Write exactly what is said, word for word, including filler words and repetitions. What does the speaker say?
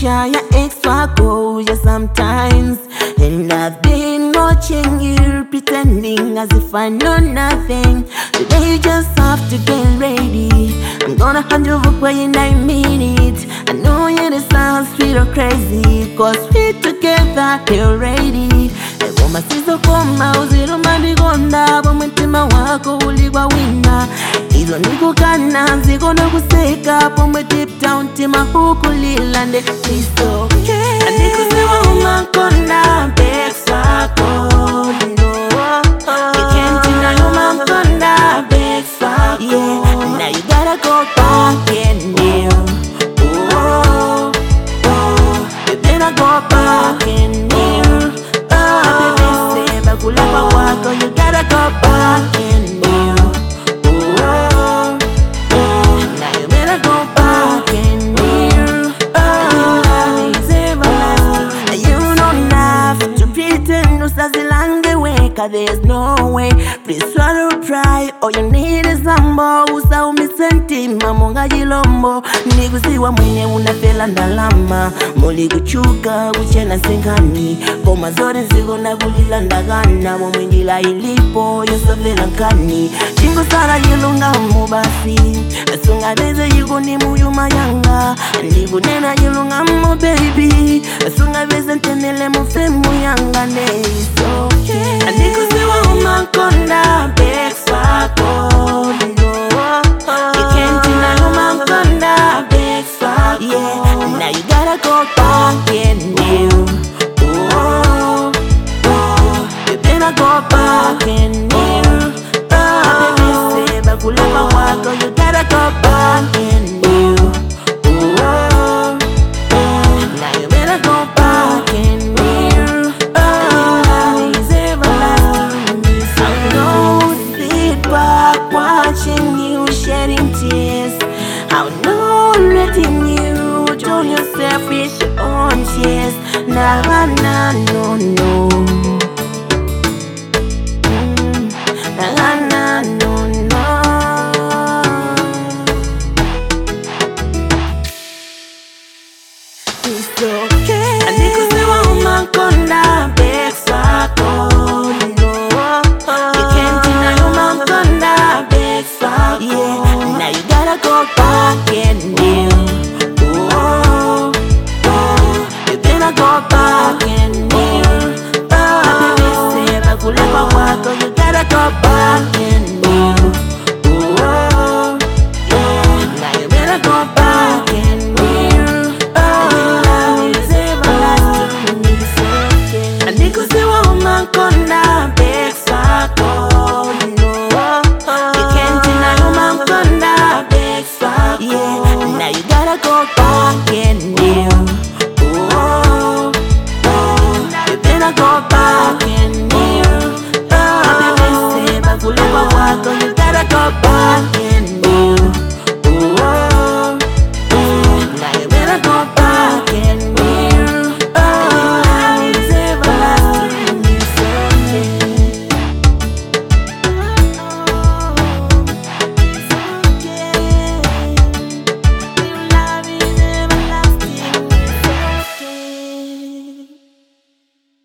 ya ex wako yeah sometimes. And I've been watching you pretending as if I know nothing. Today you just have to get ready. I'm gonna hand you over when I mean it. I know you this sounds sweet or crazy, cause we together you're ready. Egoma sizo koma uziro mandigonda Pomwetima wako uligwa wina Izo nikukana nziko no kuseka Pomwe deep down tima huku lilande It's okay Andikusiwa umankonda Bex wako No You can't deny umankonda Bex wako Yeah Now you gotta go back and kneel Oh Oh You better go back and kneel Kulapa wako, you gotta go back and kneel. Oh, oh, now you better go back and kneel. Oh, it's everlasting. You don't have to pretend usazilange weka. There's no way. Please swallow pride. All you need is ambo. Usa umisenti mamonga jilombo. Nikusiwa mwenye unafela ndalama. Moli kuchuka kuchena sengani. Koma zote nzigo na kulila ndagana. Mwengila ilipo yosovela nkani. Chingo sara yilunga mbasi. Asunga beze yigo ni muyuma yanga. Nigu nena yilunga mbo baby. Asunga beze ntenele mufemu yanga. It's okay Andikusiwa umankonda Bex wako No You can't deny umankonda Bex wako Yeah Now you gotta go back and kneel Oh Oh You better go back and kneel Oh Baby say bakulapa wako You gotta go back and kneel Oh Oh Now you better go back and kneel Watching you shedding tears How no letting you drown yourself with your own tears Nah, nah, no, no mm, Nah, nah, no, no It's okay Andikusiwa umankonda Bex wako Yeah, now you gotta go back and kneel. Oh, oh, you better go back and kneel. Oh, baby, say bakulapa wako, you gotta go back and kneel. Oh, yeah, now you better go back and kneel. Oh, it's everlasting, it's okay. Andikusiwa umankonda Bex wako. Yeah, now you gotta go back and kneel. Oh, oh, you better go back and kneel. Oh, baby, say bakulapa wako, you gotta go back and kneel.